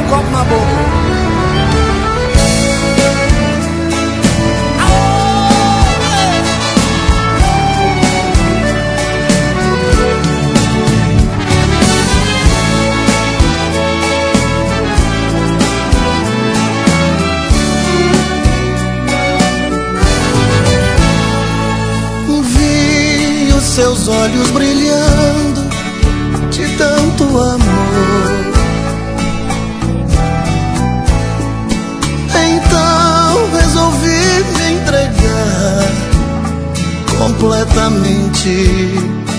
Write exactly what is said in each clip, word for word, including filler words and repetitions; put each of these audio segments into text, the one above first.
copo na boca. Seus olhos brilhando de tanto amor. Então resolvi me entregar completamente.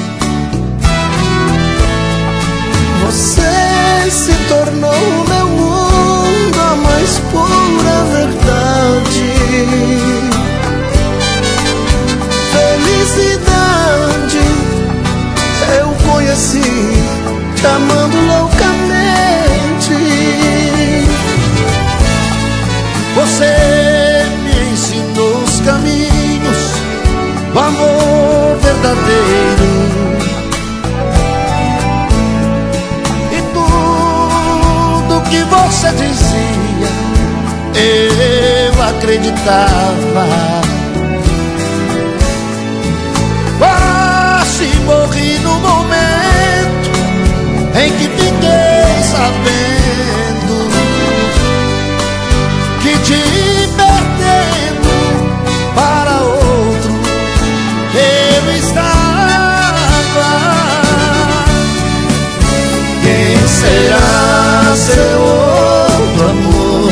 Você se tornou o meu mundo, a mais pura verdade. Felicidade eu conheci, te amando loucamente. Você me ensinou os caminhos do amor verdadeiro, e tudo que você dizia eu acreditava. Quase morri no momento em que fiquei sabendo que te perdendo para outro eu estava. Quem será seu outro amor?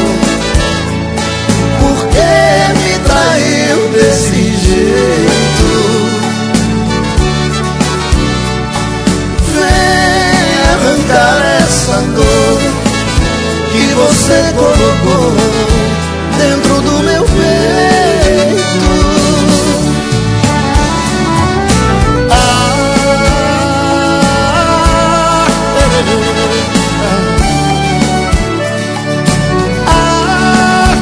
Por que me traiu desse jeito? Essa dor que você colocou dentro do meu peito. Ah, ah,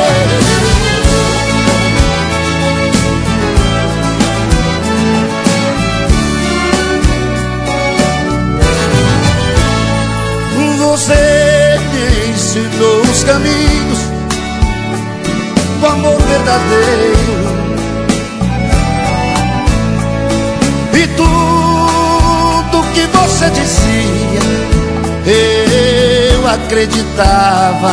Você me ensinou os caminhos do amor verdadeiro, e tudo que você dizia eu acreditava.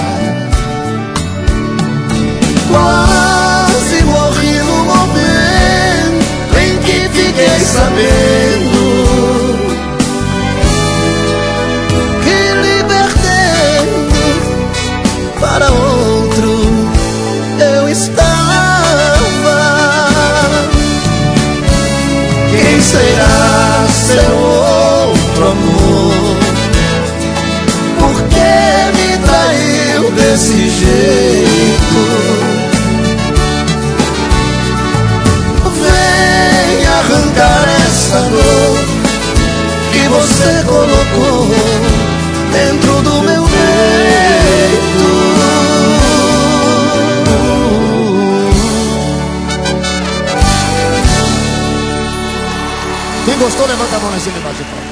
Quase morri no momento em que fiquei sabendo para outro eu estava. Quem será seu outro amor? Por que me traiu desse jeito? Vem arrancar essa dor que você colocou dentro do meu peito. Quem gostou, levanta a mão em cima e bate palma.